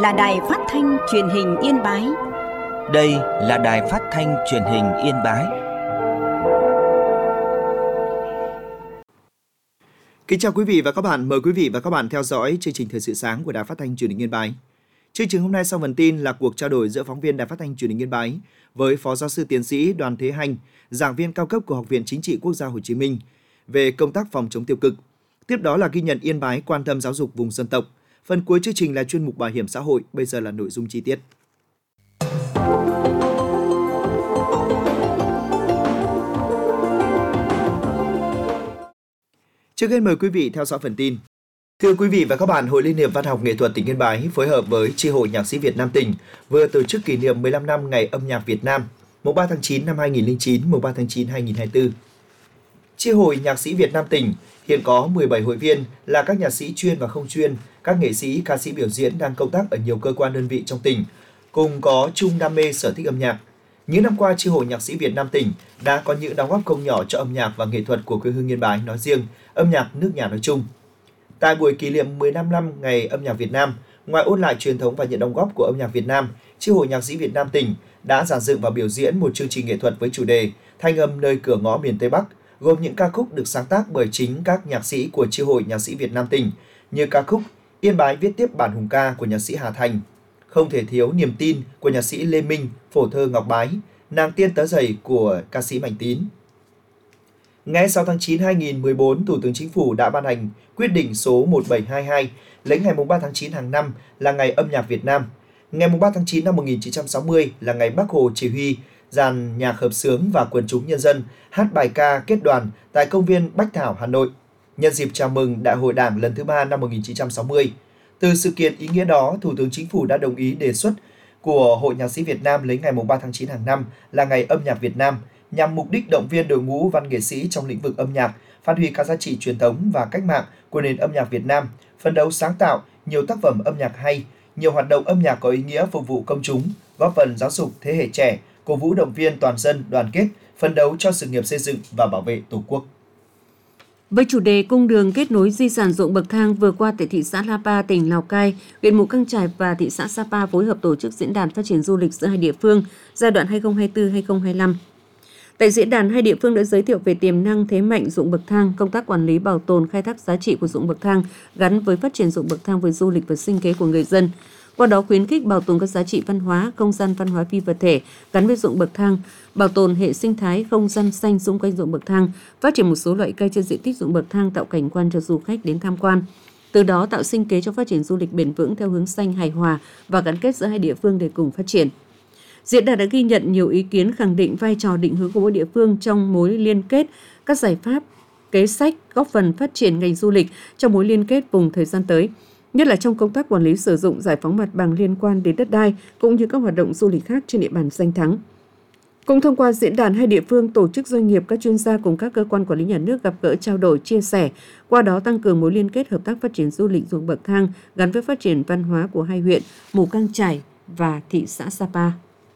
là Đài Phát thanh Truyền hình Yên Bái. Đây là Đài Phát thanh Truyền hình Yên Bái. Kính chào quý vị và các bạn, mời quý vị và các bạn theo dõi chương trình Thời sự sáng của Đài Phát thanh Truyền hình Yên Bái. Chương trình hôm nay sau phần tin là cuộc trao đổi giữa phóng viên Đài Phát thanh Truyền hình Yên Bái với Phó Giáo sư Tiến sĩ Đoàn Thế Hành, giảng viên cao cấp của Học viện Chính trị Quốc gia Hồ Chí Minh về công tác phòng chống tiêu cực. Tiếp đó là ghi nhận Yên Bái quan tâm giáo dục vùng dân tộc. Phần cuối chương trình là chuyên mục bảo hiểm xã hội, bây giờ là nội dung chi tiết. Trước hết mời quý vị theo dõi phần tin. Thưa quý vị và các bạn, Hội Liên hiệp Văn học Nghệ thuật tỉnh Yên Bái phối hợp với Chi hội Nhạc sĩ Việt Nam tỉnh vừa tổ chức kỷ niệm 15 năm Ngày âm nhạc Việt Nam, mùng 3 tháng 9 năm 2009, mùng 3 tháng 9 2024. Chi hội Nhạc sĩ Việt Nam tỉnh hiện có 17 hội viên là các nhạc sĩ chuyên và không chuyên, các nghệ sĩ, ca sĩ biểu diễn đang công tác ở nhiều cơ quan đơn vị trong tỉnh, cùng có chung đam mê sở thích âm nhạc. Những năm qua, Chi hội Nhạc sĩ Việt Nam tỉnh đã có những đóng góp không nhỏ cho âm nhạc và nghệ thuật của quê hương Yên Bái nói riêng, âm nhạc nước nhà nói chung. Tại buổi kỷ niệm 15 năm Ngày âm nhạc Việt Nam, ngoài ôn lại truyền thống và những đóng góp của âm nhạc Việt Nam, Chi hội Nhạc sĩ Việt Nam tỉnh đã dàn dựng và biểu diễn một chương trình nghệ thuật với chủ đề Thanh âm nơi cửa ngõ miền Tây Bắc, gồm những ca khúc được sáng tác bởi chính các nhạc sĩ của Chi hội Nhạc sĩ Việt Nam tỉnh, như ca khúc Yên Bái viết tiếp bản hùng ca của nhạc sĩ Hà Thành, Không thể thiếu niềm tin của nhạc sĩ Lê Minh, phổ thơ Ngọc Bái, Nàng tiên tớ giày của ca sĩ Mạnh Tín. Ngày 6 tháng 9 2014, Thủ tướng Chính phủ đã ban hành quyết định số 1722 lấy ngày 3 tháng 9 hàng năm là Ngày âm nhạc Việt Nam. Ngày 3 tháng 9 năm 1960 là ngày Bác Hồ chỉ huy dàn nhạc hợp xướng và quần chúng nhân dân hát bài ca kết đoàn tại công viên Bách Thảo, Hà Nội, nhân dịp chào mừng Đại hội Đảng lần thứ 3 năm 1960. Từ sự kiện ý nghĩa đó, Thủ tướng Chính phủ đã đồng ý đề xuất của Hội Nhạc sĩ Việt Nam lấy ngày 3 tháng 9 hàng năm là Ngày âm nhạc Việt Nam, nhằm mục đích động viên đội ngũ văn nghệ sĩ trong lĩnh vực âm nhạc, phát huy các giá trị truyền thống và cách mạng của nền âm nhạc Việt Nam, phấn đấu sáng tạo nhiều tác phẩm âm nhạc hay, nhiều hoạt động âm nhạc có ý nghĩa phục vụ công chúng, góp phần giáo dục thế hệ trẻ, cổ vũ động viên toàn dân đoàn kết, phấn đấu cho sự nghiệp xây dựng và bảo vệ Tổ quốc. Với chủ đề Cung đường kết nối di sản ruộng bậc thang, vừa qua tại thị xã Lapa, tỉnh Lào Cai, huyện Mù Căng Chải và thị xã Sapa phối hợp tổ chức diễn đàn phát triển du lịch giữa hai địa phương giai đoạn 2024-2025. Tại diễn đàn, hai địa phương đã giới thiệu về tiềm năng, thế mạnh ruộng bậc thang, công tác quản lý, bảo tồn, khai thác giá trị của ruộng bậc thang gắn với phát triển ruộng bậc thang với du lịch và sinh kế của người dân. Qua đó khuyến khích bảo tồn các giá trị văn hóa, không gian văn hóa phi vật thể gắn với ruộng bậc thang, bảo tồn hệ sinh thái không gian xanh xung quanh ruộng bậc thang, phát triển một số loại cây trên diện tích ruộng bậc thang tạo cảnh quan cho du khách đến tham quan. Từ đó tạo sinh kế cho phát triển du lịch bền vững theo hướng xanh hài hòa và gắn kết giữa hai địa phương để cùng phát triển. Diễn đàn đã ghi nhận nhiều ý kiến khẳng định vai trò định hướng của mỗi địa phương trong mối liên kết, các giải pháp, kế sách góp phần phát triển ngành du lịch trong mối liên kết vùng thời gian tới, nhất là trong công tác quản lý sử dụng giải phóng mặt bằng liên quan đến đất đai cũng như các hoạt động du lịch khác trên địa bàn danh thắng. Cũng thông qua diễn đàn, hai địa phương, tổ chức doanh nghiệp, các chuyên gia cùng các cơ quan quản lý nhà nước gặp gỡ, trao đổi, chia sẻ, qua đó tăng cường mối liên kết hợp tác phát triển du lịch ruộng bậc thang gắn với phát triển văn hóa của hai huyện Mù Căng Chải và thị xã Sapa.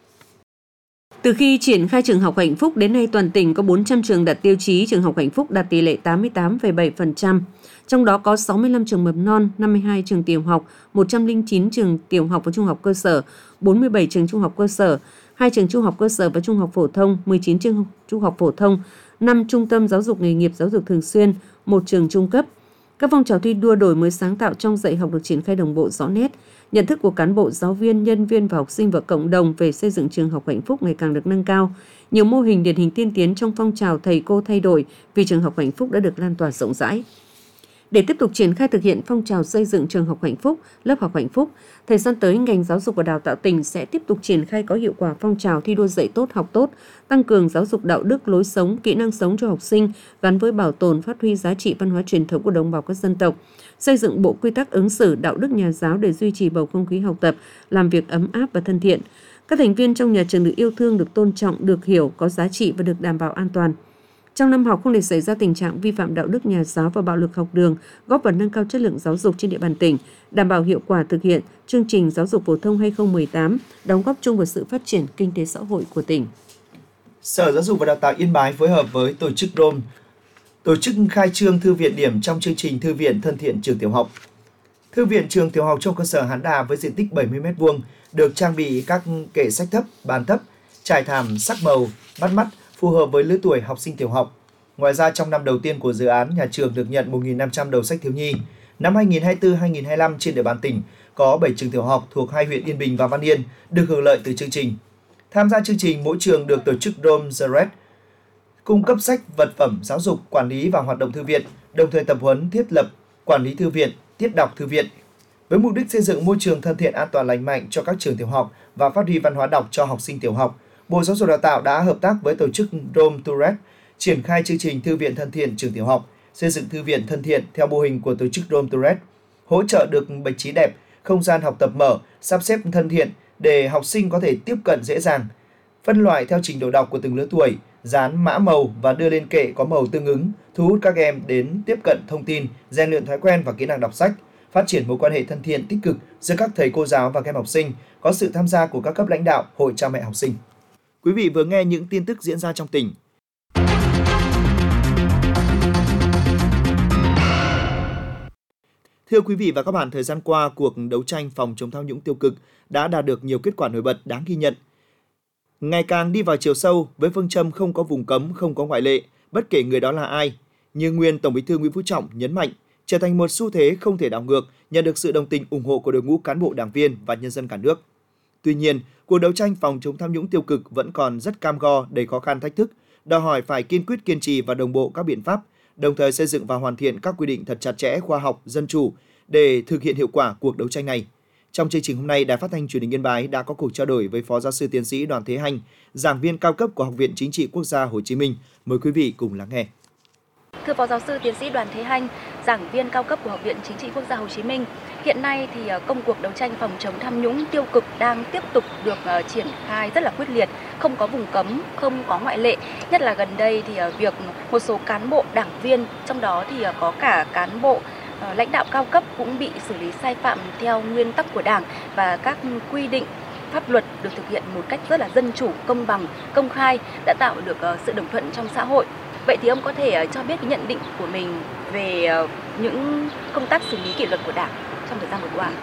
Từ khi triển khai trường học Hạnh Phúc đến nay, toàn tỉnh có 400 trường đạt tiêu chí trường học Hạnh Phúc, đạt tỷ lệ 88,7%. Trong đó có 65 trường mầm non, 52 trường tiểu học, 109 trường tiểu học và trung học cơ sở, 47 trường trung học cơ sở, 2 trường trung học cơ sở và trung học phổ thông, 19 trường trung học phổ thông, 5 trung tâm giáo dục nghề nghiệp giáo dục thường xuyên, 1 trường trung cấp. Các phong trào thi đua đổi mới sáng tạo trong dạy học được triển khai đồng bộ rõ nét. Nhận thức của cán bộ, giáo viên, nhân viên và học sinh và cộng đồng về xây dựng trường học Hạnh Phúc ngày càng được nâng cao. Nhiều mô hình điển hình tiên tiến trong phong trào thầy cô thay đổi vì trường học Hạnh Phúc đã được lan tỏa rộng rãi. Để tiếp tục triển khai thực hiện phong trào xây dựng trường học Hạnh Phúc, lớp học Hạnh Phúc, thời gian tới, ngành giáo dục và đào tạo tỉnh sẽ tiếp tục triển khai có hiệu quả phong trào thi đua dạy tốt, học tốt, tăng cường giáo dục đạo đức, lối sống, kỹ năng sống cho học sinh gắn với bảo tồn, phát huy giá trị văn hóa truyền thống của đồng bào các dân tộc, xây dựng bộ quy tắc ứng xử đạo đức nhà giáo để duy trì bầu không khí học tập, làm việc ấm áp và thân thiện. Các thành viên trong nhà trường được yêu thương, được tôn trọng, được hiểu, có giá trị và được đảm bảo an toàn. Trong năm học không để xảy ra tình trạng vi phạm đạo đức nhà giáo và bạo lực học đường, góp phần nâng cao chất lượng giáo dục trên địa bàn tỉnh, đảm bảo hiệu quả thực hiện chương trình giáo dục phổ thông 2018, đóng góp chung vào sự phát triển kinh tế xã hội của tỉnh. Sở Giáo dục và Đào tạo Yên Bái phối hợp với tổ chức DROM tổ chức khai trương thư viện điểm trong chương trình Thư viện thân thiện trường tiểu học. Thư viện trường tiểu học trung cơ sở Hán Đà với diện tích 70 m2 được trang bị các kệ sách thấp, bàn thấp, trải thảm sắc màu, bắt mắt, phù hợp với lứa tuổi học sinh tiểu học. Ngoài ra, trong năm đầu tiên của dự án, nhà trường được nhận 1.500 đầu sách thiếu nhi. Năm 2024-2025 trên địa bàn tỉnh có 7 trường tiểu học thuộc 2 huyện Yên Bình và Văn Yên được hưởng lợi từ chương trình. Tham gia chương trình, mỗi trường được tổ chức Dome the Red, cung cấp sách, vật phẩm, giáo dục, quản lý và hoạt động thư viện, đồng thời tập huấn thiết lập, quản lý thư viện, tiết đọc thư viện. Với mục đích xây dựng môi trường thân thiện, an toàn, lành mạnh cho các trường tiểu học và phát huy văn hóa đọc cho học sinh tiểu học, Bộ Giáo dục Đào tạo đã hợp tác với tổ chức Dome to Red triển khai chương trình thư viện thân thiện trường tiểu học, xây dựng thư viện thân thiện theo mô hình của tổ chức Dome to Red, hỗ trợ được bạch trí đẹp, không gian học tập mở, sắp xếp thân thiện để học sinh có thể tiếp cận dễ dàng, phân loại theo trình độ đọc của từng lứa tuổi, dán mã màu và đưa lên kệ có màu tương ứng, thu hút các em đến tiếp cận thông tin, rèn luyện thói quen và kỹ năng đọc sách, phát triển mối quan hệ thân thiện tích cực giữa các thầy cô giáo và các em học sinh, có sự tham gia của các cấp lãnh đạo, hội cha mẹ học sinh. Quý vị vừa nghe những tin tức diễn ra trong tỉnh. Thưa quý vị và các bạn, thời gian qua, cuộc đấu tranh phòng chống tham nhũng tiêu cực đã đạt được nhiều kết quả nổi bật đáng ghi nhận. Ngày càng đi vào chiều sâu với phương châm không có vùng cấm, không có ngoại lệ, bất kể người đó là ai. Như nguyên Tổng Bí thư Nguyễn Phú Trọng nhấn mạnh, trở thành một xu thế không thể đảo ngược, nhận được sự đồng tình ủng hộ của đội ngũ cán bộ đảng viên và nhân dân cả nước. Tuy nhiên, cuộc đấu tranh phòng chống tham nhũng tiêu cực vẫn còn rất cam go, đầy khó khăn thách thức, đòi hỏi phải kiên quyết kiên trì và đồng bộ các biện pháp, đồng thời xây dựng và hoàn thiện các quy định thật chặt chẽ, khoa học, dân chủ để thực hiện hiệu quả cuộc đấu tranh này. Trong chương trình hôm nay, Đài Phát thanh Truyền hình Yên Bái đã có cuộc trao đổi với Phó Giáo sư Tiến sĩ Đoàn Thế Hanh, giảng viên cao cấp của Học viện Chính trị Quốc gia Hồ Chí Minh. Mời quý vị cùng lắng nghe. Thưa Phó Giáo sư Tiến sĩ Đoàn Thế Hanh, giảng viên cao cấp của Học viện Chính trị Quốc gia Hồ Chí Minh, hiện nay thì công cuộc đấu tranh phòng chống tham nhũng tiêu cực đang tiếp tục được triển khai rất là quyết liệt, không có vùng cấm, không có ngoại lệ. Nhất là gần đây thì việc một số cán bộ đảng viên, trong đó thì có cả cán bộ lãnh đạo cao cấp cũng bị xử lý sai phạm theo nguyên tắc của Đảng và các quy định pháp luật được thực hiện một cách rất là dân chủ, công bằng, công khai, đã tạo được sự đồng thuận trong xã hội. Vậy thì ông có thể cho biết cái nhận định của mình về những công tác xử lý kỷ luật của Đảng trong thời gian vừa qua?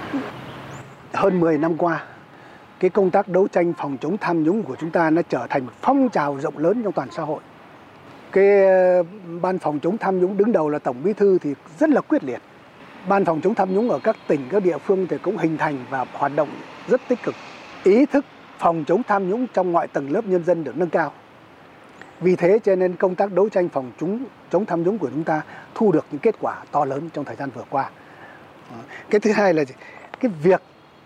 Hơn 10 năm qua, cái công tác đấu tranh phòng chống tham nhũng của chúng ta nó trở thành một phong trào rộng lớn trong toàn xã hội. Cái ban phòng chống tham nhũng đứng đầu là Tổng Bí thư thì rất là quyết liệt. Ban phòng chống tham nhũng ở các tỉnh, các địa phương thì cũng hình thành và hoạt động rất tích cực. Ý thức phòng chống tham nhũng trong mọi tầng lớp nhân dân được nâng cao. Vì thế cho nên công tác đấu tranh phòng chống tham nhũng của chúng ta thu được những kết quả to lớn trong thời gian vừa qua. Cái thứ hai là cái việc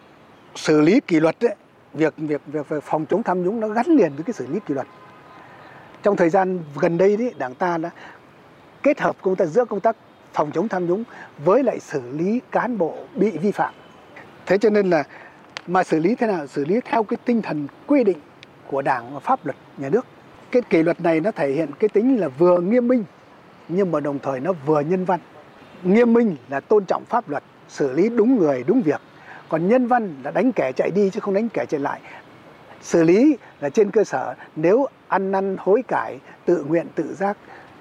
xử lý kỷ luật ấy, việc phòng chống tham nhũng nó gắn liền với cái xử lý kỷ luật. Trong thời gian gần đây đấy, Đảng ta đã kết hợp giữa công tác phòng chống tham nhũng với lại xử lý cán bộ bị vi phạm. Thế cho nên là mà xử lý thế nào? Xử lý theo cái tinh thần quy định của Đảng và pháp luật nhà nước. Cái kỷ luật này nó thể hiện cái tính là vừa nghiêm minh nhưng mà đồng thời nó vừa nhân văn. Nghiêm minh là tôn trọng pháp luật, xử lý đúng người đúng việc. Còn nhân văn là đánh kẻ chạy đi chứ không đánh kẻ chạy lại. Xử lý là trên cơ sở nếu ăn năn hối cải, tự nguyện tự giác,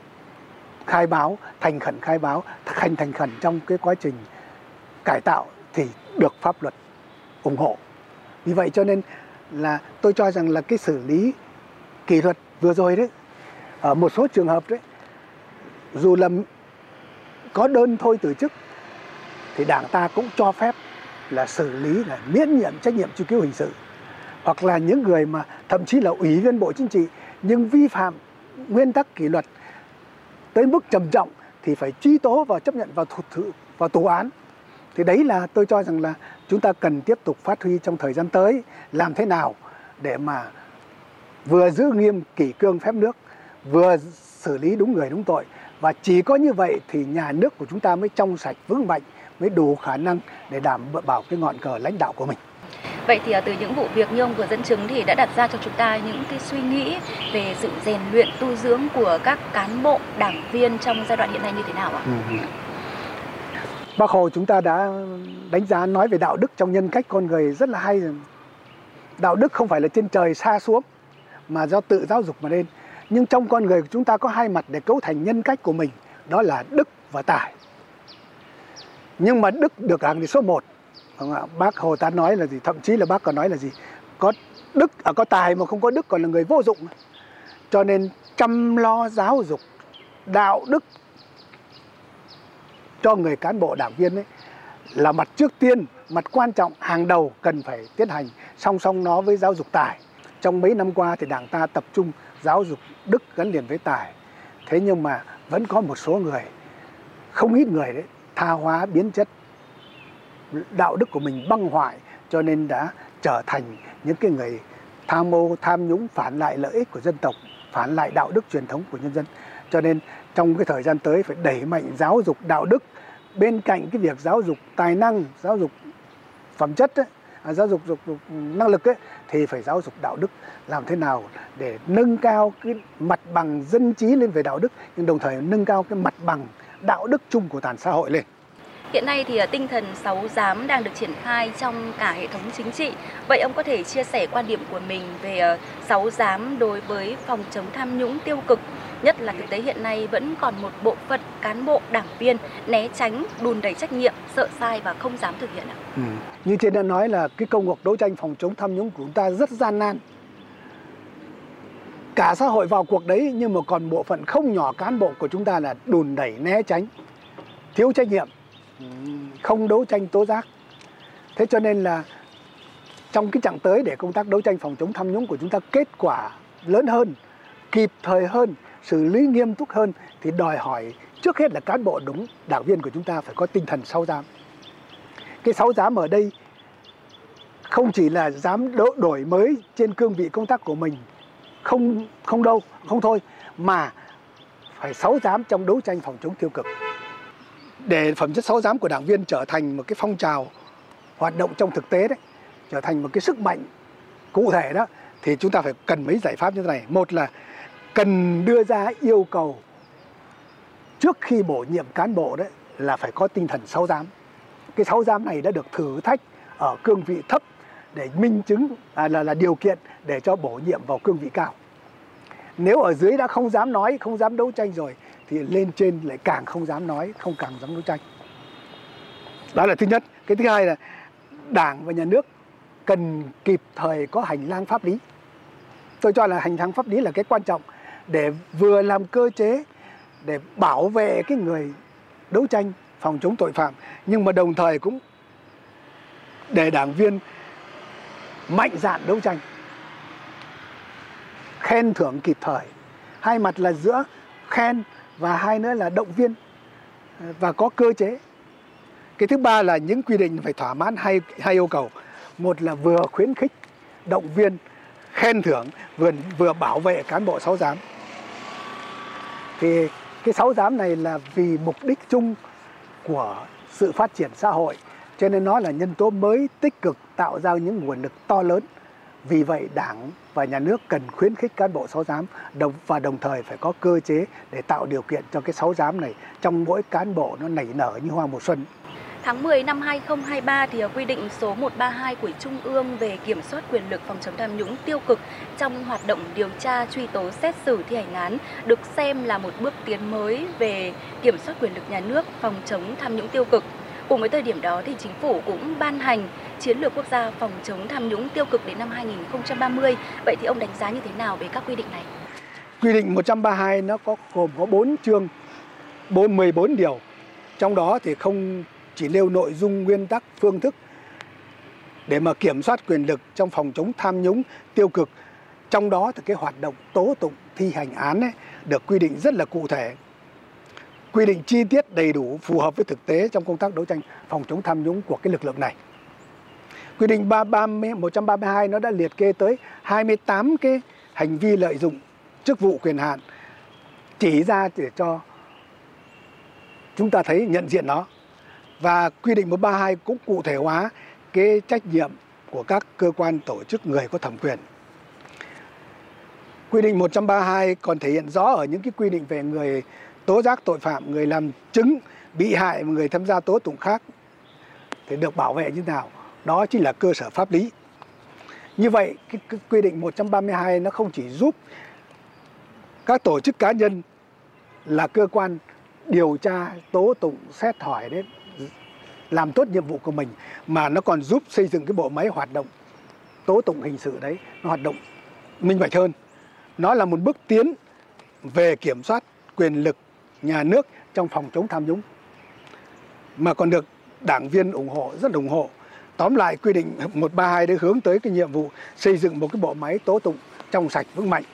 khai báo, thành khẩn khai báo, thực hành thành khẩn trong cái quá trình cải tạo thì được pháp luật ủng hộ. Vì vậy cho nên là tôi cho rằng là cái xử lý kỷ luật vừa rồi đấy, ở một số trường hợp đấy, dù là có đơn thôi từ chức thì Đảng ta cũng cho phép là xử lý, là miễn nhiệm trách nhiệm truy cứu hình sự. Hoặc là những người mà thậm chí là ủy viên Bộ Chính trị nhưng vi phạm nguyên tắc kỷ luật tới mức trầm trọng thì phải truy tố và chấp nhận vào tù án. Thì đấy là tôi cho rằng là chúng ta cần tiếp tục phát huy trong thời gian tới, làm thế nào để mà vừa giữ nghiêm kỷ cương phép nước, vừa xử lý đúng người đúng tội. Và chỉ có như vậy thì nhà nước của chúng ta mới trong sạch vững mạnh, mới đủ khả năng để đảm bảo cái ngọn cờ lãnh đạo của mình. Vậy thì từ những vụ việc như ông vừa dẫn chứng thì đã đặt ra cho chúng ta những cái suy nghĩ về sự rèn luyện tu dưỡng của các cán bộ, đảng viên trong giai đoạn hiện nay như thế nào ạ? Bác Hồ chúng ta đã đánh giá nói về đạo đức trong nhân cách con người rất là hay. Đạo đức không phải là trên trời sa xuống mà do tự giáo dục mà lên. Nhưng trong con người của chúng ta có hai mặt để cấu thành nhân cách của mình, đó là đức và tài. Nhưng mà đức được hạng thì số 1. Bác Hồ ta nói là gì? Thậm chí là bác còn nói là gì? Có đức, có tài mà không có đức còn là người vô dụng. Cho nên chăm lo giáo dục đạo đức cho người cán bộ đảng viên ấy là mặt trước tiên, mặt quan trọng hàng đầu cần phải tiến hành, song song nó với giáo dục tài. Trong mấy năm qua thì Đảng ta tập trung giáo dục đức gắn liền với tài. Thế nhưng mà vẫn có một số người, không ít người đấy, tha hóa biến chất, đạo đức của mình băng hoại, cho nên đã trở thành những cái người tham mô, tham nhũng, phản lại lợi ích của dân tộc, phản lại đạo đức truyền thống của nhân dân. Cho nên trong cái thời gian tới phải đẩy mạnh giáo dục đạo đức, bên cạnh cái việc giáo dục tài năng, giáo dục phẩm chất ấy, giáo dục năng lực ấy, thì phải giáo dục đạo đức, làm thế nào để nâng cao cái mặt bằng dân trí lên về đạo đức, nhưng đồng thời nâng cao cái mặt bằng đạo đức chung của toàn xã hội lên. Hiện nay thì tinh thần 6 giám đang được triển khai trong cả hệ thống chính trị. Vậy ông có thể chia sẻ quan điểm của mình về 6 giám đối với phòng chống tham nhũng tiêu cực, nhất là thực tế hiện nay vẫn còn một bộ phận cán bộ đảng viên né tránh, đùn đẩy trách nhiệm, sợ sai và không dám thực hiện ạ? Như trên đã nói là cái công cuộc đấu tranh phòng chống tham nhũng của chúng ta rất gian nan. Cả xã hội vào cuộc đấy, nhưng mà còn bộ phận không nhỏ cán bộ của chúng ta là đùn đẩy, né tránh, thiếu trách nhiệm, không đấu tranh tố giác. Thế cho nên là trong cái chặng tới để công tác đấu tranh phòng chống tham nhũng của chúng ta kết quả lớn hơn, kịp thời hơn, xử lý nghiêm túc hơn, thì đòi hỏi trước hết là cán bộ đúng, đảng viên của chúng ta phải có tinh thần 6 giám. Cái 6 giám ở đây không chỉ là dám đổi mới trên cương vị công tác của mình, không thôi, mà phải 6 giám trong đấu tranh phòng chống tiêu cực. Để phẩm chất 6 giám của đảng viên trở thành một cái phong trào hoạt động trong thực tế đấy, trở thành một cái sức mạnh cụ thể đó, thì chúng ta phải cần mấy giải pháp như thế này. Một là cần đưa ra yêu cầu trước khi bổ nhiệm cán bộ đấy là phải có tinh thần 6 giám. Cái 6 giám này đã được thử thách ở cương vị thấp để minh chứng là điều kiện để cho bổ nhiệm vào cương vị cao. Nếu ở dưới đã không dám nói, không dám đấu tranh rồi, thì lên trên lại càng không dám nói, càng dám đấu tranh. Đó là thứ nhất. Cái thứ hai là Đảng và Nhà nước cần kịp thời có hành lang pháp lý. Tôi cho là hành lang pháp lý là cái quan trọng để vừa làm cơ chế để bảo vệ cái người đấu tranh phòng chống tội phạm, nhưng mà đồng thời cũng để đảng viên mạnh dạn đấu tranh, khen thưởng kịp thời. Hai mặt là giữa khen và hai nữa là động viên và có cơ chế. Cái thứ ba là những quy định phải thỏa mãn hai yêu cầu. Một là vừa khuyến khích, động viên, khen thưởng, vừa bảo vệ cán bộ 6 giám. Thì cái 6 giám này là vì mục đích chung của sự phát triển xã hội, cho nên nó là nhân tố mới tích cực tạo ra những nguồn lực to lớn. Vì vậy Đảng và Nhà nước cần khuyến khích cán bộ 6 giám và đồng thời phải có cơ chế để tạo điều kiện cho cái 6 giám này trong mỗi cán bộ nó nảy nở như hoa mùa xuân. Tháng 10 năm 2023 thì quy định số 132 của Trung ương về kiểm soát quyền lực phòng chống tham nhũng tiêu cực trong hoạt động điều tra, truy tố, xét xử, thi hành án được xem là một bước tiến mới về kiểm soát quyền lực nhà nước phòng chống tham nhũng tiêu cực. Cùng với thời điểm đó thì Chính phủ cũng ban hành chiến lược quốc gia phòng chống tham nhũng tiêu cực đến năm 2030. Vậy thì ông đánh giá như thế nào về các quy định này? Quy định 132 nó gồm có 4 chương, 14 điều. Trong đó thì không chỉ nêu nội dung, nguyên tắc, phương thức để mà kiểm soát quyền lực trong phòng chống tham nhũng tiêu cực. Trong đó thì cái hoạt động tố tụng, thi hành án ấy, được quy định rất là cụ thể, quy định chi tiết đầy đủ, phù hợp với thực tế trong công tác đấu tranh phòng chống tham nhũng của cái lực lượng này. Quy định 132 nó đã liệt kê tới 28 cái hành vi lợi dụng chức vụ quyền hạn, chỉ ra để cho chúng ta thấy nhận diện nó. Và quy định 132 cũng cụ thể hóa cái trách nhiệm của các cơ quan tổ chức người có thẩm quyền. Quy định 132 còn thể hiện rõ ở những cái quy định về người tố giác tội phạm, người làm chứng, bị hại và người tham gia tố tụng khác thì được bảo vệ như thế nào. Đó chính là cơ sở pháp lý. Như vậy, cái quy định 132 nó không chỉ giúp các tổ chức cá nhân là cơ quan điều tra, tố tụng, xét hỏi đấy làm tốt nhiệm vụ của mình, mà nó còn giúp xây dựng cái bộ máy hoạt động tố tụng hình sự đấy, nó hoạt động minh bạch hơn. Nó là một bước tiến về kiểm soát quyền lực nhà nước trong phòng chống tham nhũng, mà còn được đảng viên ủng hộ, rất ủng hộ. Tóm lại, quy định 132 để hướng tới cái nhiệm vụ xây dựng một cái bộ máy tố tụng trong sạch vững mạnh.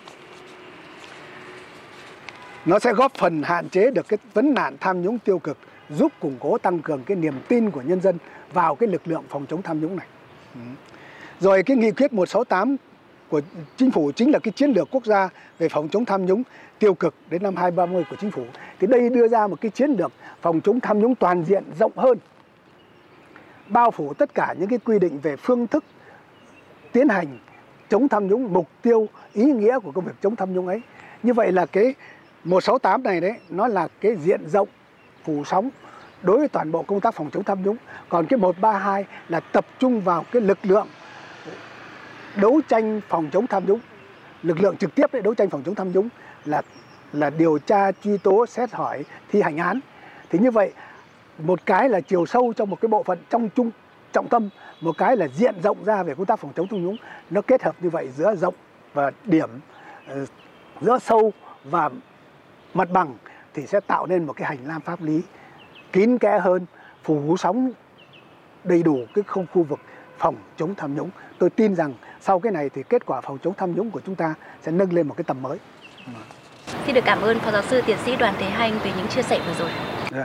Nó sẽ góp phần hạn chế được cái vấn nạn tham nhũng tiêu cực, giúp củng cố tăng cường cái niềm tin của nhân dân vào cái lực lượng phòng chống tham nhũng này. Rồi cái nghị quyết 168 của chính phủ chính là cái chiến lược quốc gia về phòng chống tham nhũng tiêu cực đến năm 2030 của chính phủ. Thì đây đưa ra một cái chiến lược phòng chống tham nhũng toàn diện rộng hơn, bao phủ tất cả những cái quy định về phương thức tiến hành chống tham nhũng, mục tiêu, ý nghĩa của công việc chống tham nhũng ấy. Như vậy là cái 168 này đấy, nó là cái diện rộng phủ sóng đối với toàn bộ công tác phòng chống tham nhũng. Còn cái 132 là tập trung vào cái lực lượng đấu tranh phòng chống tham nhũng, lực lượng trực tiếp để đấu tranh phòng chống tham nhũng là điều tra, truy tố, xét hỏi, thi hành án. Thì như vậy, một cái là chiều sâu trong một cái bộ phận trong trung trọng tâm, một cái là diện rộng ra về công tác phòng chống tham nhũng. Nó kết hợp như vậy giữa rộng và điểm, giữa sâu và mặt bằng thì sẽ tạo nên một cái hành lang pháp lý kín kẽ hơn, phủ sóng đầy đủ cái không khu vực phòng chống tham nhũng. Tôi tin rằng sau cái này thì kết quả phòng chống tham nhũng của chúng ta sẽ nâng lên một cái tầm mới. Xin được cảm ơn Phó Giáo sư Tiến sĩ Đoàn Thế Hanh về những chia sẻ vừa rồi.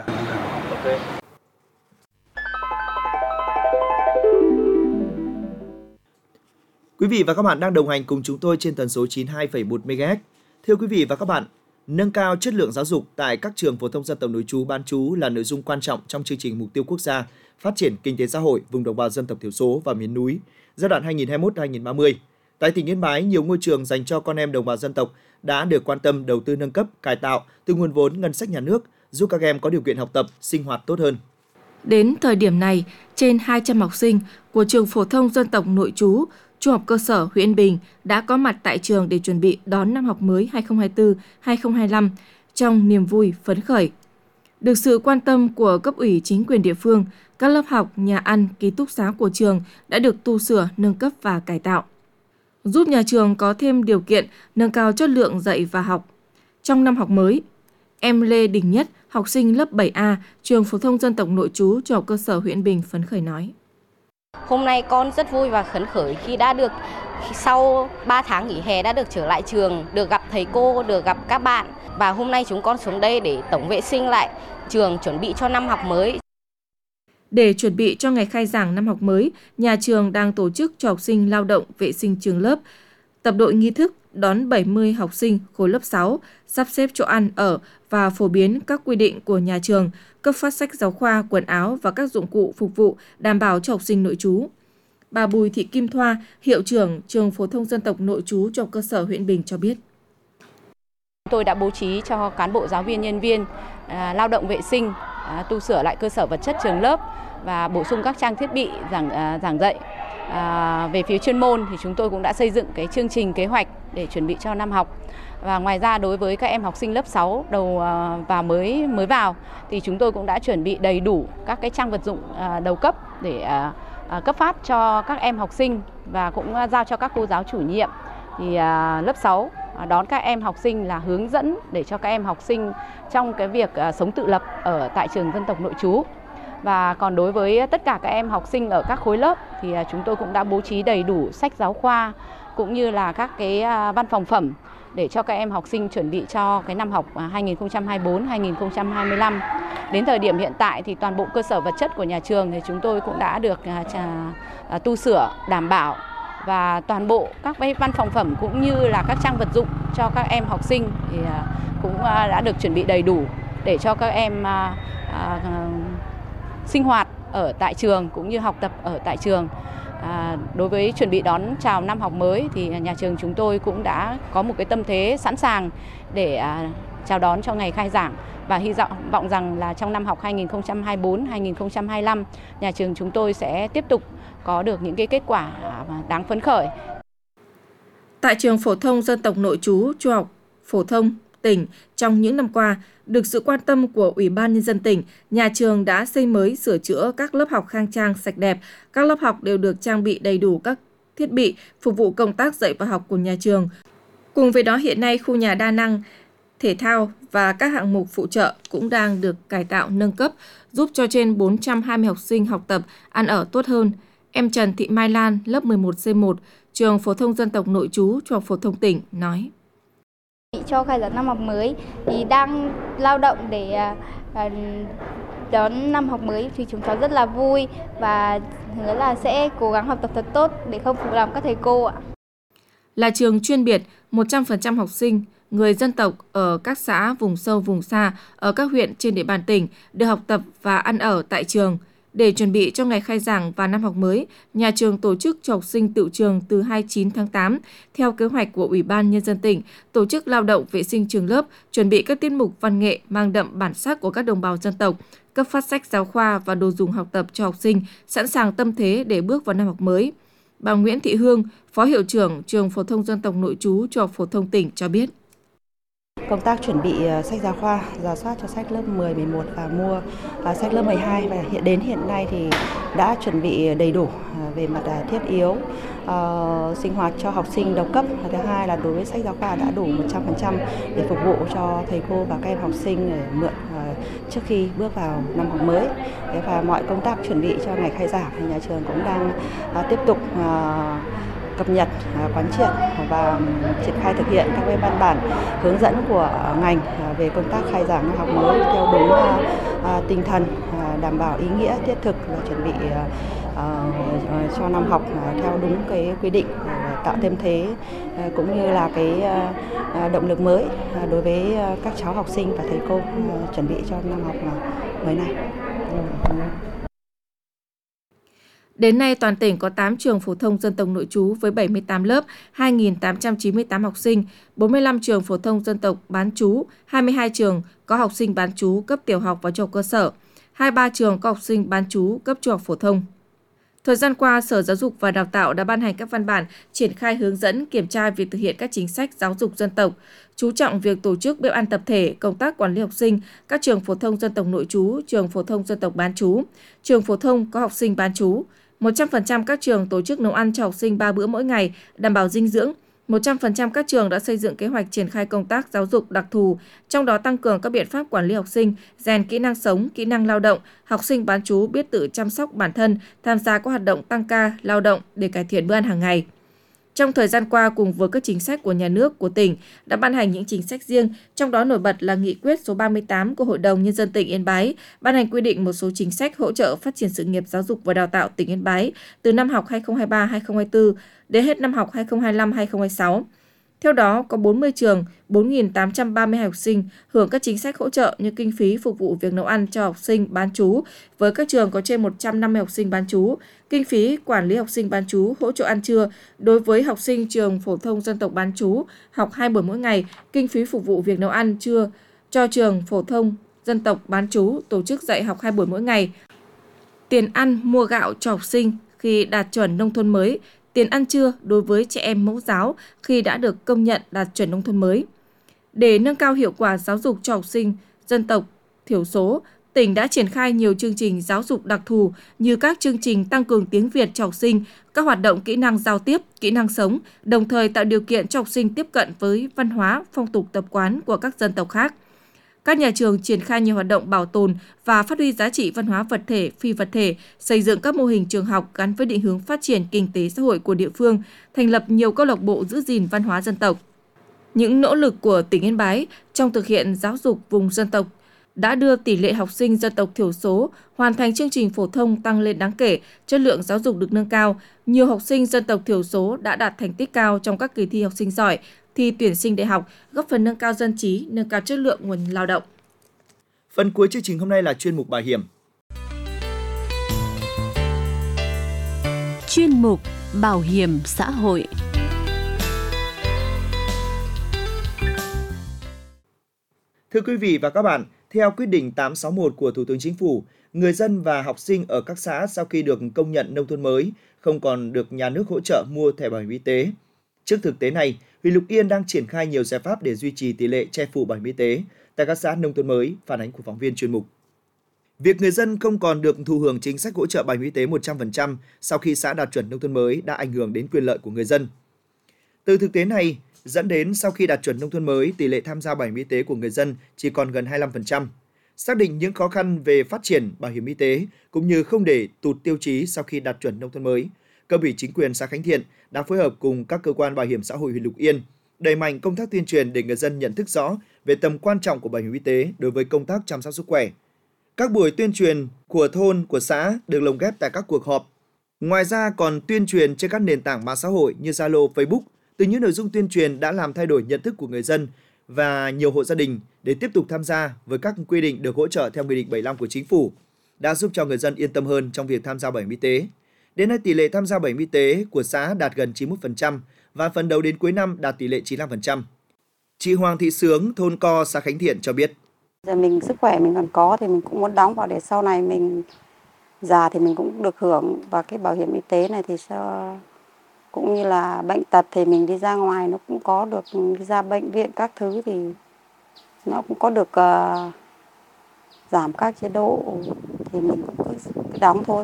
Quý vị và các bạn đang đồng hành cùng chúng tôi trên tần số 92,1 MHz. Thưa quý vị và các bạn, nâng cao chất lượng giáo dục tại các trường phổ thông dân tộc nội trú bán trú là nội dung quan trọng trong chương trình mục tiêu quốc gia phát triển kinh tế xã hội vùng đồng bào dân tộc thiểu số và miền núi giai đoạn 2021-2030. Tại tỉnh Yên Bái, nhiều ngôi trường dành cho con em đồng bào dân tộc đã được quan tâm đầu tư nâng cấp, cải tạo từ nguồn vốn ngân sách nhà nước, giúp các em có điều kiện học tập, sinh hoạt tốt hơn. Đến thời điểm này, trên 200 học sinh của trường phổ thông dân tộc nội trú, Trung học cơ sở huyện Yên Bình đã có mặt tại trường để chuẩn bị đón năm học mới 2024-2025 trong niềm vui phấn khởi. Được sự quan tâm của cấp ủy chính quyền địa phương, các lớp học, nhà ăn, ký túc xá của trường đã được tu sửa, nâng cấp và cải tạo, giúp nhà trường có thêm điều kiện nâng cao chất lượng dạy và học. Trong năm học mới, em Lê Đình Nhất, học sinh lớp 7A, trường phổ thông dân tộc nội trú Trung học cơ sở huyện Yên Bình phấn khởi nói: Hôm nay con rất vui và phấn khởi khi sau 3 tháng nghỉ hè đã được trở lại trường, được gặp thầy cô, được gặp các bạn. Và hôm nay chúng con xuống đây để tổng vệ sinh lại trường, chuẩn bị cho năm học mới. Để chuẩn bị cho ngày khai giảng năm học mới, nhà trường đang tổ chức cho học sinh lao động vệ sinh trường lớp, tập đội nghi thức đón 70 học sinh khối lớp 6, sắp xếp chỗ ăn ở và phổ biến các quy định của nhà trường, cấp phát sách giáo khoa, quần áo và các dụng cụ phục vụ đảm bảo cho học sinh nội trú. Bà Bùi Thị Kim Thoa, hiệu trưởng trường phổ thông dân tộc nội trú Trung học cơ sở huyện Bình cho biết: Tôi đã bố trí cho cán bộ giáo viên, nhân viên lao động vệ sinh, tu sửa lại cơ sở vật chất trường lớp và bổ sung các trang thiết bị giảng dạy. Về phía chuyên môn thì chúng tôi cũng đã xây dựng cái chương trình kế hoạch để chuẩn bị cho năm học. Và ngoài ra đối với các em học sinh lớp 6 đầu và mới vào thì chúng tôi cũng đã chuẩn bị đầy đủ các cái trang vật dụng đầu cấp để cấp phát cho các em học sinh và cũng giao cho các cô giáo chủ nhiệm. Thì lớp 6 đón các em học sinh là hướng dẫn để cho các em học sinh trong cái việc sống tự lập ở tại trường dân tộc nội trú. Và còn đối với tất cả các em học sinh ở các khối lớp thì chúng tôi cũng đã bố trí đầy đủ sách giáo khoa cũng như là các cái văn phòng phẩm để cho các em học sinh chuẩn bị cho cái năm học 2024-2025. Đến thời điểm hiện tại thì toàn bộ cơ sở vật chất của nhà trường thì chúng tôi cũng đã được tu sửa đảm bảo, và toàn bộ các văn phòng phẩm cũng như là các trang vật dụng cho các em học sinh thì cũng đã được chuẩn bị đầy đủ để cho các em sinh hoạt ở tại trường cũng như học tập ở tại trường. Đối với chuẩn bị đón chào năm học mới thì nhà trường chúng tôi cũng đã có một cái tâm thế sẵn sàng để chào đón cho ngày khai giảng, và hy vọng rằng là trong năm học 2024-2025 nhà trường chúng tôi sẽ tiếp tục có được những cái kết quả đáng phấn khởi. Tại trường phổ thông dân tộc nội trú Trung học phổ thông tỉnh trong những năm qua. Được sự quan tâm của Ủy ban Nhân dân tỉnh, nhà trường đã xây mới sửa chữa các lớp học khang trang sạch đẹp. Các lớp học đều được trang bị đầy đủ các thiết bị phục vụ công tác dạy và học của nhà trường. Cùng với đó, hiện nay khu nhà đa năng, thể thao và các hạng mục phụ trợ cũng đang được cải tạo nâng cấp, giúp cho trên 420 học sinh học tập, ăn ở tốt hơn. Em Trần Thị Mai Lan, lớp 11C1, trường Phổ thông Dân tộc Nội trú, Trung học phổ thông tỉnh nói: Cho khai giảng năm học mới thì đang lao động để đón năm học mới thì chúng cháu rất là vui và hứa là sẽ cố gắng học tập thật tốt để không phụ lòng các thầy cô ạ. Là trường chuyên biệt, 100% học sinh người dân tộc ở các xã vùng sâu vùng xa ở các huyện trên địa bàn tỉnh được học tập và ăn ở tại trường. Để chuẩn bị cho ngày khai giảng và năm học mới, nhà trường tổ chức cho học sinh tựu trường từ 29 tháng 8 theo kế hoạch của Ủy ban Nhân dân tỉnh, tổ chức lao động vệ sinh trường lớp, chuẩn bị các tiết mục văn nghệ mang đậm bản sắc của các đồng bào dân tộc, cấp phát sách giáo khoa và đồ dùng học tập cho học sinh, sẵn sàng tâm thế để bước vào năm học mới. Bà Nguyễn Thị Hương, Phó Hiệu trưởng Trường Phổ thông Dân tộc Nội trú, Trung học phổ thông tỉnh cho biết. Công tác chuẩn bị sách giáo khoa, rà soát cho sách lớp 10, 11 và mua sách lớp 12 và đến hiện nay thì đã chuẩn bị đầy đủ về mặt thiết yếu, sinh hoạt cho học sinh đầu cấp. Thứ hai là đối với sách giáo khoa đã đủ 100% để phục vụ cho thầy cô và các em học sinh để mượn trước khi bước vào năm học mới. Và mọi công tác chuẩn bị cho ngày khai giảng thì nhà trường cũng đang tiếp tục cập nhật, quán triệt và triển khai thực hiện các văn bản hướng dẫn của ngành về công tác khai giảng năm học mới theo đúng tinh thần đảm bảo ý nghĩa thiết thực và chuẩn bị cho năm học theo đúng cái quy định để tạo thêm thế cũng như là cái động lực mới đối với các cháu học sinh và thầy cô chuẩn bị cho năm học mới này. Đến nay, toàn tỉnh có 8 trường phổ thông dân tộc nội trú với 78 lớp, 2.898 học sinh, 45 trường phổ thông dân tộc bán trú, 22 trường có học sinh bán trú cấp tiểu học và trung học cơ sở, 23 trường có học sinh bán trú cấp trung học phổ thông. Thời gian qua, Sở Giáo dục và Đào tạo đã ban hành các văn bản triển khai hướng dẫn kiểm tra việc thực hiện các chính sách giáo dục dân tộc, chú trọng việc tổ chức bếp ăn tập thể, công tác quản lý học sinh, các trường phổ thông dân tộc nội trú, trường phổ thông dân tộc bán trú, trường phổ thông có học sinh bán trú. 100% các trường tổ chức nấu ăn cho học sinh 3 bữa mỗi ngày, đảm bảo dinh dưỡng. 100% các trường đã xây dựng kế hoạch triển khai công tác giáo dục đặc thù, trong đó tăng cường các biện pháp quản lý học sinh, rèn kỹ năng sống, kỹ năng lao động, học sinh bán trú biết tự chăm sóc bản thân, tham gia các hoạt động tăng ca, lao động để cải thiện bữa ăn hàng ngày. Trong thời gian qua, cùng với các chính sách của nhà nước, của tỉnh, đã ban hành những chính sách riêng, trong đó nổi bật là nghị quyết số 38 của Hội đồng Nhân dân tỉnh Yên Bái, ban hành quy định một số chính sách hỗ trợ phát triển sự nghiệp giáo dục và đào tạo tỉnh Yên Bái từ năm học 2023-2024 đến hết năm học 2025-2026. Theo đó, có 40 trường, 4.830 học sinh hưởng các chính sách hỗ trợ như kinh phí phục vụ việc nấu ăn cho học sinh bán trú, với các trường có trên 150 học sinh bán trú, kinh phí quản lý học sinh bán trú, hỗ trợ ăn trưa đối với học sinh trường phổ thông dân tộc bán trú, học 2 buổi mỗi ngày, kinh phí phục vụ việc nấu ăn trưa cho trường phổ thông dân tộc bán trú, tổ chức dạy học 2 buổi mỗi ngày, tiền ăn mua gạo cho học sinh khi đạt chuẩn nông thôn mới, tiền ăn trưa đối với trẻ em mẫu giáo khi đã được công nhận đạt chuẩn nông thôn mới. Để nâng cao hiệu quả giáo dục cho học sinh dân tộc thiểu số, tỉnh đã triển khai nhiều chương trình giáo dục đặc thù như các chương trình tăng cường tiếng Việt cho học sinh, các hoạt động kỹ năng giao tiếp, kỹ năng sống, đồng thời tạo điều kiện cho học sinh tiếp cận với văn hóa, phong tục tập quán của các dân tộc khác. Các nhà trường triển khai nhiều hoạt động bảo tồn và phát huy giá trị văn hóa vật thể, phi vật thể, xây dựng các mô hình trường học gắn với định hướng phát triển kinh tế xã hội của địa phương, thành lập nhiều câu lạc bộ giữ gìn văn hóa dân tộc. Những nỗ lực của tỉnh Yên Bái trong thực hiện giáo dục vùng dân tộc đã đưa tỷ lệ học sinh dân tộc thiểu số hoàn thành chương trình phổ thông tăng lên đáng kể, chất lượng giáo dục được nâng cao. Nhiều học sinh dân tộc thiểu số đã đạt thành tích cao trong các kỳ thi học sinh giỏi, thi tuyển sinh đại học, góp phần nâng cao dân trí, nâng cao chất lượng nguồn lao động. Phần cuối chương trình hôm nay là chuyên mục bảo hiểm. Chuyên mục Bảo hiểm xã hội. Thưa quý vị và các bạn, theo quyết định 861 của Thủ tướng Chính phủ, người dân và học sinh ở các xã sau khi được công nhận nông thôn mới không còn được nhà nước hỗ trợ mua thẻ bảo hiểm y tế. Trước thực tế này, huyện Lục Yên đang triển khai nhiều giải pháp để duy trì tỷ lệ che phủ bảo hiểm y tế tại các xã nông thôn mới, phản ánh của phóng viên chuyên mục. Việc người dân không còn được thụ hưởng chính sách hỗ trợ bảo hiểm y tế 100% sau khi xã đạt chuẩn nông thôn mới đã ảnh hưởng đến quyền lợi của người dân. Từ thực tế này, dẫn đến sau khi đạt chuẩn nông thôn mới, tỷ lệ tham gia bảo hiểm y tế của người dân chỉ còn gần 25%. Xác định những khó khăn về phát triển bảo hiểm y tế cũng như không để tụt tiêu chí sau khi đạt chuẩn nông thôn mới, cấp ủy chính quyền xã Khánh Thiện đã phối hợp cùng các cơ quan bảo hiểm xã hội huyện Lục Yên đẩy mạnh công tác tuyên truyền để người dân nhận thức rõ về tầm quan trọng của bảo hiểm y tế đối với công tác chăm sóc sức khỏe. Các buổi tuyên truyền của thôn, của xã được lồng ghép tại các cuộc họp. Ngoài ra còn tuyên truyền trên các nền tảng mạng xã hội như Zalo, Facebook. Từ những nội dung tuyên truyền đã làm thay đổi nhận thức của người dân và nhiều hộ gia đình để tiếp tục tham gia với các quy định được hỗ trợ theo Nghị định 75 của Chính phủ, đã giúp cho người dân yên tâm hơn trong việc tham gia bảo hiểm y tế. Đến nay, tỷ lệ tham gia bảo hiểm y tế của xã đạt gần 91% và phấn đấu đến cuối năm đạt tỷ lệ 95%. Chị Hoàng Thị Sướng, thôn Co, xã Khánh Thiện cho biết. Giờ mình sức khỏe mình còn có thì mình cũng muốn đóng vào để sau này mình già thì mình cũng được hưởng, và cái bảo hiểm y tế này thì sao cũng như là bệnh tật thì mình đi ra ngoài nó cũng có được, đi ra bệnh viện các thứ thì nó cũng có được giảm các chế độ thì mình cũng cứ đóng thôi.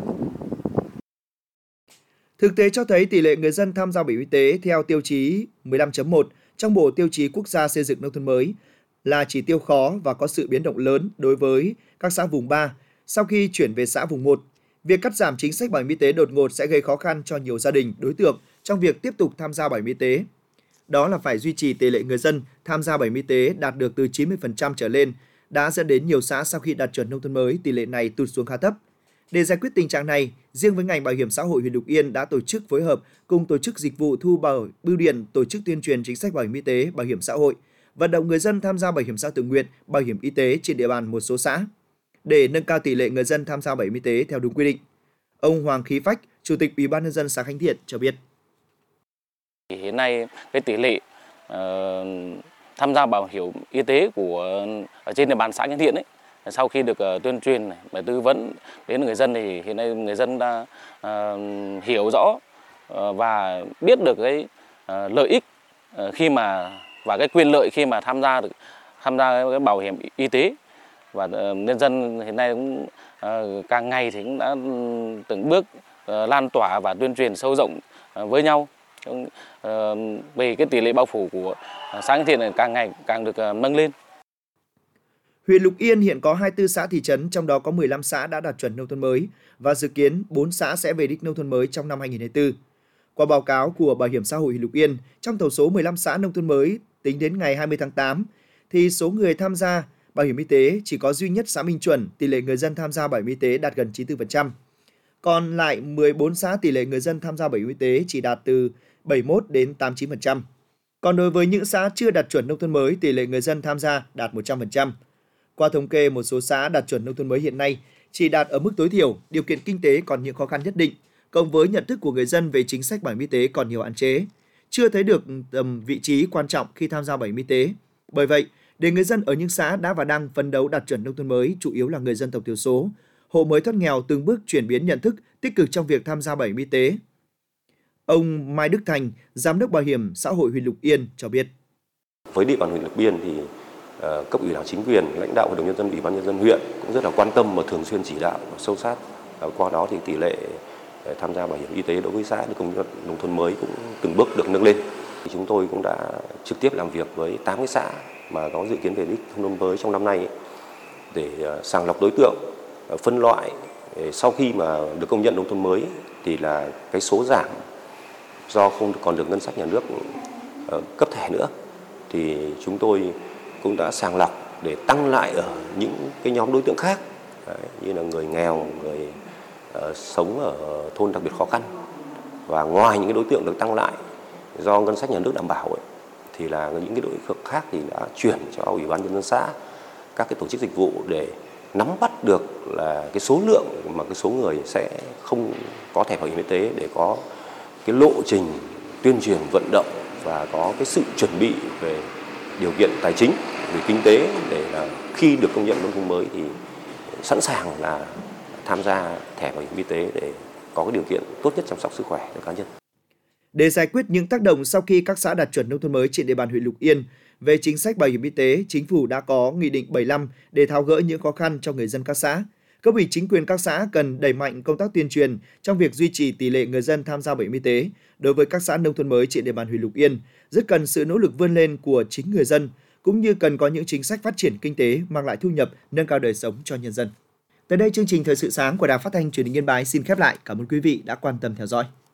Thực tế cho thấy tỷ lệ người dân tham gia bảo hiểm y tế theo tiêu chí 15.1 trong Bộ Tiêu chí Quốc gia xây dựng nông thôn mới là chỉ tiêu khó và có sự biến động lớn đối với các xã vùng 3 sau khi chuyển về xã vùng 1. Việc cắt giảm chính sách bảo hiểm y tế đột ngột sẽ gây khó khăn cho nhiều gia đình, đối tượng trong việc tiếp tục tham gia bảo hiểm y tế. Đó là phải duy trì tỷ lệ người dân tham gia bảo hiểm y tế đạt được từ 90% trở lên, đã dẫn đến nhiều xã sau khi đạt chuẩn nông thôn mới, tỷ lệ này tụt xuống khá thấp. Để giải quyết tình trạng này, riêng với ngành bảo hiểm xã hội huyện Lục Yên đã tổ chức phối hợp cùng tổ chức dịch vụ thu bảo bưu điện, tổ chức tuyên truyền chính sách bảo hiểm y tế, bảo hiểm xã hội, vận động người dân tham gia bảo hiểm xã hội tự nguyện, bảo hiểm y tế trên địa bàn một số xã để nâng cao tỷ lệ người dân tham gia bảo hiểm y tế theo đúng quy định. Ông Hoàng Khí Phách, Chủ tịch Ủy ban nhân dân xã Khánh Thiện cho biết. Hiện nay cái tỷ lệ tham gia bảo hiểm y tế ở trên địa bàn xã Khánh Thiện ấy, sau khi được tuyên truyền và tư vấn đến người dân thì hiện nay người dân đã hiểu rõ và biết được cái lợi ích khi mà và cái quyền lợi khi mà tham gia cái bảo hiểm y tế, và nhân dân hiện nay cũng càng ngày thì cũng đã từng bước lan tỏa và tuyên truyền sâu rộng với nhau về cái tỷ lệ bao phủ của xã Khánh Thiện này càng ngày càng được nâng lên. Huyện Lục Yên hiện có 24 xã thị trấn, trong đó có 15 xã đã đạt chuẩn nông thôn mới và dự kiến 4 xã sẽ về đích nông thôn mới trong năm 2024. Qua báo cáo của Bảo hiểm xã hội huyện Lục Yên, trong tổng số 15 xã nông thôn mới tính đến ngày 20 tháng 8 thì số người tham gia bảo hiểm y tế chỉ có duy nhất xã Minh Chuẩn, tỷ lệ người dân tham gia bảo hiểm y tế đạt gần 94%. Còn lại 14 xã tỷ lệ người dân tham gia bảo hiểm y tế chỉ đạt từ 71 đến 89%. Còn đối với những xã chưa đạt chuẩn nông thôn mới, tỷ lệ người dân tham gia đạt 100%. Qua thống kê, một số xã đạt chuẩn nông thôn mới hiện nay chỉ đạt ở mức tối thiểu, điều kiện kinh tế còn những khó khăn nhất định, cộng với nhận thức của người dân về chính sách bảo hiểm y tế còn nhiều hạn chế, chưa thấy được tầm vị trí quan trọng khi tham gia bảo hiểm y tế. Bởi vậy, để người dân ở những xã đã và đang phấn đấu đạt chuẩn nông thôn mới, chủ yếu là người dân tộc thiểu số, hộ mới thoát nghèo từng bước chuyển biến nhận thức tích cực trong việc tham gia bảo hiểm y tế. Ông Mai Đức Thành, Giám đốc Bảo hiểm xã hội huyện Lục Yên cho biết. Với địa bàn huyện Lục Yên thì cấp ủy đảng chính quyền, lãnh đạo hội đồng nhân dân, ủy ban nhân dân huyện cũng rất là quan tâm và thường xuyên chỉ đạo và sâu sát. Qua đó thì tỷ lệ tham gia bảo hiểm y tế đối với xã công nhận nông thôn mới cũng từng bước được nâng lên. Chúng tôi cũng đã trực tiếp làm việc với 8 cái xã mà có dự kiến về đích nông thôn mới trong năm nay để sàng lọc đối tượng, phân loại. Sau khi mà được công nhận nông thôn mới thì là cái số giảm do không còn được ngân sách nhà nước cấp thẻ nữa, thì chúng tôi cũng đã sàng lọc để tăng lại ở những cái nhóm đối tượng khác. Đấy, như là người nghèo, người sống ở thôn đặc biệt khó khăn. Và ngoài những cái đối tượng được tăng lại do ngân sách nhà nước đảm bảo thì là những cái đối tượng khác thì đã chuyển cho ủy ban nhân dân xã, các cái tổ chức dịch vụ để nắm bắt được là cái số lượng mà cái số người sẽ không có thẻ bảo hiểm y tế, để có cái lộ trình tuyên truyền vận động và có cái sự chuẩn bị về điều kiện tài chính, về kinh tế, để là khi được công nhận nông thôn mới thì sẵn sàng là tham gia thẻ bảo hiểm y tế để có cái điều kiện tốt nhất chăm sóc sức khỏe cho cá nhân. Để giải quyết những tác động sau khi các xã đạt chuẩn nông thôn mới trên địa bàn huyện Lục Yên về chính sách bảo hiểm y tế, Chính phủ đã có Nghị định 75 để tháo gỡ những khó khăn cho người dân các xã. Cấp ủy chính quyền các xã cần đẩy mạnh công tác tuyên truyền trong việc duy trì tỷ lệ người dân tham gia bảo hiểm y tế đối với các xã nông thôn mới trên địa bàn huyện Lục Yên. Rất cần sự nỗ lực vươn lên của chính người dân, cũng như cần có những chính sách phát triển kinh tế mang lại thu nhập, nâng cao đời sống cho nhân dân. Tới đây, chương trình Thời sự sáng của Đài Phát thanh Truyền hình Yên Bái xin khép lại. Cảm ơn quý vị đã quan tâm theo dõi.